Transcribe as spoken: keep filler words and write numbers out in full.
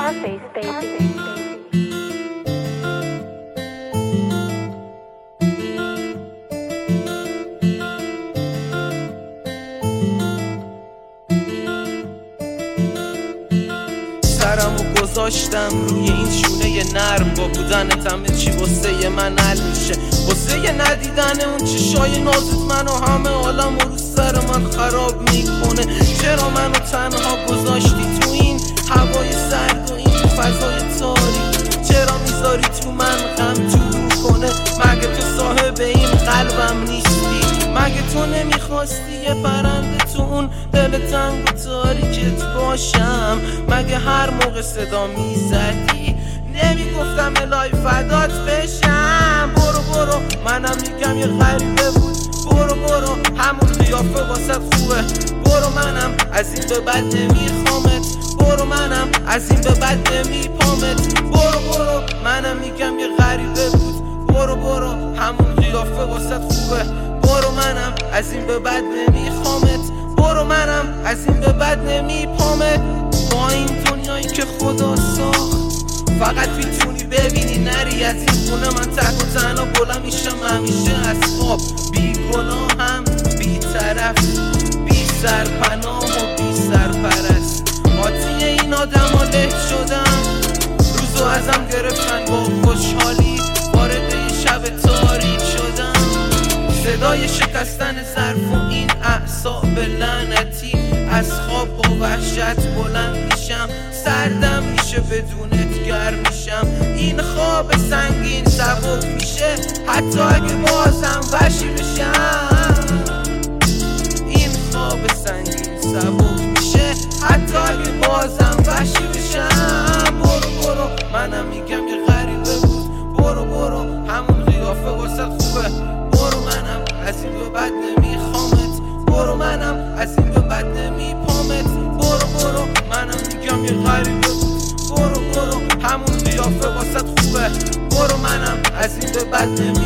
Scarface, baby. سرمو گذاشتم روی این شونه نرم، با بودنت همه چی واسه من حل میشه، واسه ندیدن اون چشای نازت منو همه عالم رو سر من خراب میکنه. چرا منو تنها گذاشتی تو این هوای سرد و این فضای تاریک؟ چرا میذاری تو من غم تو کنه؟ مگه تو صاحب این قلبم نیستی؟ مگه تو نمیخواستی یه پرنده تو اون دل تنگ و تاریکت باشم؟ مگه هر موقع صدا میزدی نمیگفتم الهی فدات بشم؟ برو برو منم میگم یه غریبه بود، برو برو همون قیافه واسط خوبه، برو منم از این به بعد نمیخوامت، برو منم از این به بعد نمیپامت، برو برو منم میگم یه غریبه بود، برو برو همون قیافه واسط خوبه، برو منم از این به بعد نمیخوامت، برو منم از این به بعد نمیپامت. با این دنیایی که خدا ساخت فقط میتونی ببینی نری از این خونه، من تک و تنها بلند میشم همیشه از خواب، بی گناه هم بی طرف، بی سرپناه و بی سرپرست. قاطی این آدم ها له شدم، روزو ازم گرفتن با خوشحالی، وارد یه شب تاریک شدم، صدای شکستن ظرف و این اعصاب لعنتی، از خواب با وحشت بلند میشم، سردم میشه بدونت گرم میشم، این خواب سنگین سبک میشه حتی اگه بازم وحشی بشم، این خواب سنگین سبک میشه حتی اگه بازم وحشی بشم. برو برو منم میگم یه غریبه بود، برو برو همون قیافه واسط خوبه، برو منم از این به بعد نمیخوامت، برو منم از این به بعد نمیپامت، برو برو منم میگم یه غریبه بود، برو برو همون قیافه واسط خوبه، برو منم از این به بعد نمیخوامت.